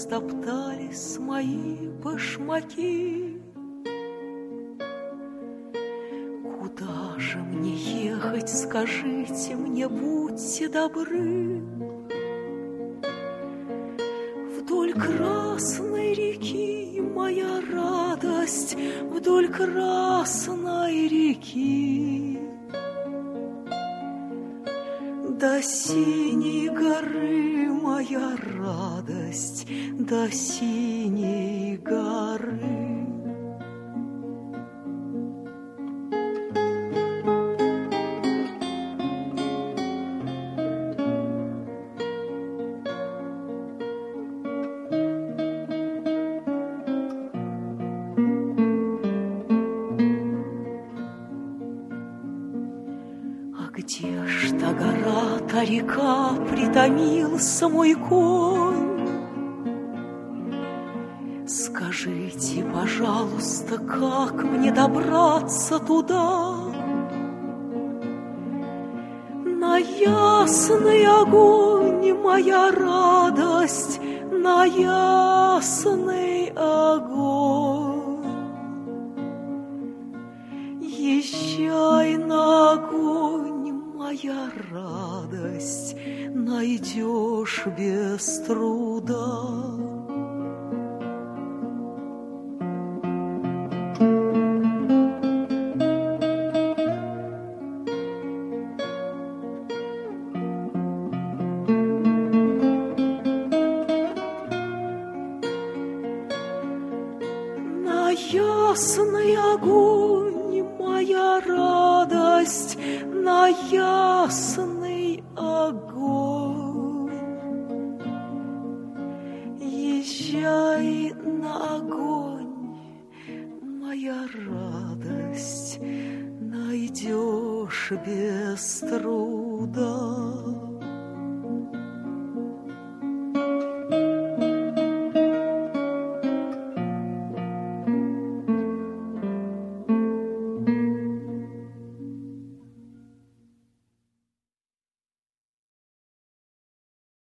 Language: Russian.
растоптались мои башмаки. Куда же мне ехать, скажите мне, будьте добры? Вдоль Красной реки, моя радость, вдоль Красной реки. До синей горы, моя радость, до синей горы. Где ж та гора, та река, притомился мой конь? Скажите, пожалуйста, как мне добраться туда? На ясный огонь, моя радость, на ясный огонь. Езжай на огонь, моя радость, найдешь без труда. На ясный огонь, моя радость, на ясный огонь. Езжай на огонь, моя радость, найдешь без труда.